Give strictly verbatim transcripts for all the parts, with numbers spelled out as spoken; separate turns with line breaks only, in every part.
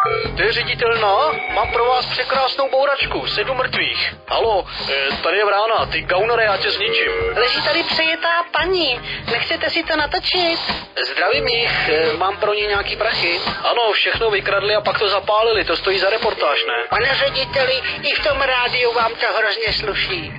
Ty ředitel, no, mám pro vás překrásnou bouračku, sedm mrtvých. Halo, tady je Vrána, ty gaunere, já tě zničím.
Leží tady přejetá paní, nechcete si to natočit?
Zdravím jich, mám pro ně nějaký prachy. Ano, všechno vykradli a pak to zapálili, to stojí za reportáž, ne?
Pane řediteli, i v tom rádiu vám to hrozně sluší.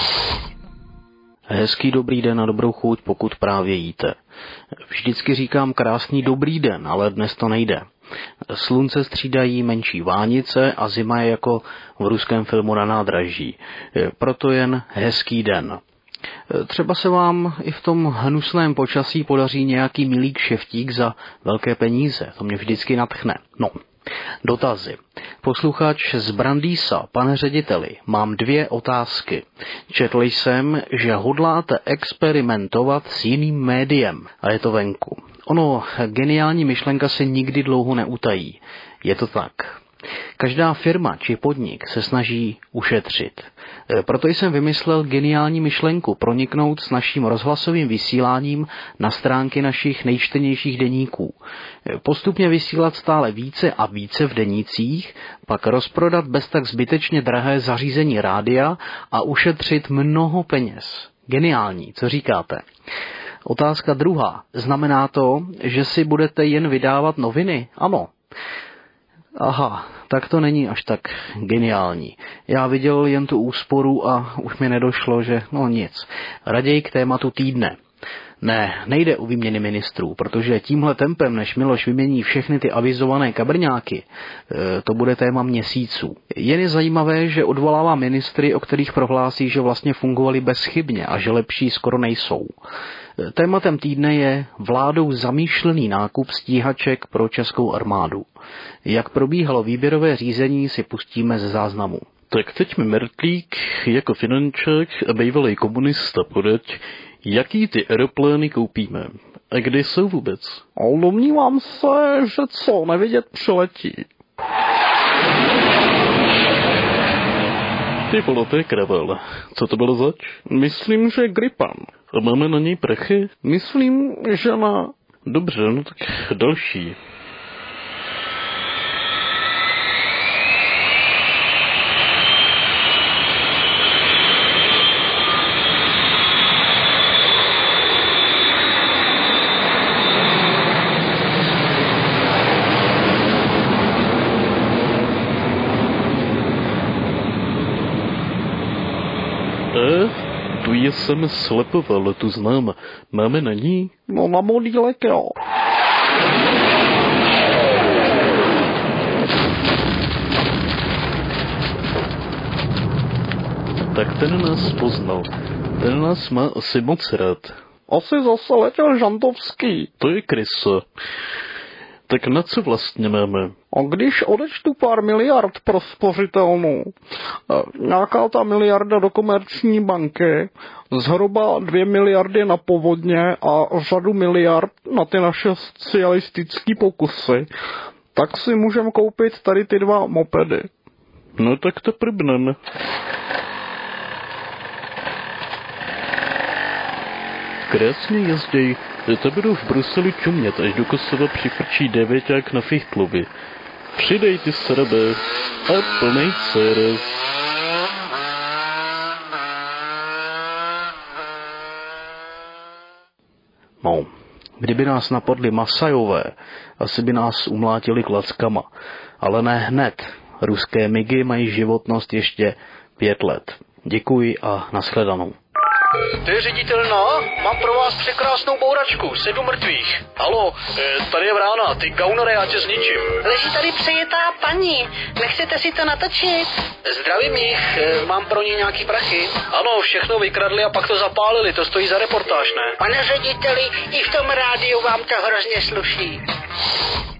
Hezký dobrý den a dobrou chuť, pokud právě jíte. Vždycky říkám krásný dobrý den, ale dnes to nejde. Slunce střídají menší vánice a zima je jako v ruském filmu Na nádraží. Proto jen hezký den. Třeba se vám i v tom hnusném počasí podaří nějaký milý kšeftík za velké peníze. To mě vždycky nadchne. No, dotazy. Posluchač z Brandýsa, pane řediteli, mám dvě otázky. Četl jsem, že hodláte experimentovat s jiným médiem a je to venku. Ono, geniální myšlenka se nikdy dlouho neutají. Je to tak. Každá firma či podnik se snaží ušetřit. Proto jsem vymyslel geniální myšlenku proniknout s naším rozhlasovým vysíláním na stránky našich nejčtenějších deníků. Postupně vysílat stále více a více v denících, pak rozprodat bez tak zbytečně drahé zařízení rádia a ušetřit mnoho peněz. Geniální, co říkáte? Otázka druhá. Znamená to, že si budete jen vydávat noviny? Ano. Aha, tak to není až tak geniální. Já viděl jen tu úsporu a už mi nedošlo, že no nic. Raději k tématu týdne. Ne, nejde o výměny ministrů, protože tímhle tempem, než Miloš vymění všechny ty avizované kabrňáky, to bude téma měsíců. Jen je zajímavé, že odvolává ministry, o kterých prohlásí, že vlastně fungovali bezchybně a že lepší skoro nejsou. Tématem týdne je vládou zamýšlený nákup stíhaček pro českou armádu. Jak probíhalo výběrové řízení, si pustíme ze záznamu.
Tak teď mi Mertlík jako finančák a bývalý komunista poradí, jaký ty aeroplány koupíme a kde jsou vůbec.
Ale domnívám se, že co nevidět přiletí.
Ty vole, to je kraval. Co to bylo zač?
Myslím, že Gripan.
A máme na něj prachy?
Myslím, že na...
Dobře, no tak další. Tu jsem slepoval, tu znám. Máme na ní?
No na modílek, jo.
Tak ten nás poznal. Ten nás má asi moc rád.
Asi zase letěl Žantovský.
To je krysa. Tak na co vlastně máme?
A když odečtu pár miliard pro spořitelnu, nějaká ta miliarda do komerční banky, zhruba dvě miliardy na povodně a řadu miliard na ty naše socialistické pokusy, tak si můžeme koupit tady ty dva mopedy.
No tak to prbneme. Krásně jezdej. To budou v Bruselu čumět, až do Kosova přifrčí devěťák na Fichtlovi. Přidej ty srabe a plnej serez.
No, kdyby nás napadli Masajové, asi by nás umlátili klackama. Ale ne hned. Ruské migy mají životnost ještě pět let. Děkuji a nashledanou.
Ty ředitel, no, mám pro vás překrásnou bouračku, sedm mrtvých. Halo, tady je Vrána, ty gaunere, já tě zničím.
Leží tady přejetá paní, nechcete si to natočit?
Zdravím jich, mám pro ně nějaký prachy. Ano, všechno vykradli a pak to zapálili, to stojí za reportáž, ne?
Pane řediteli, i v tom rádiu vám to hrozně sluší.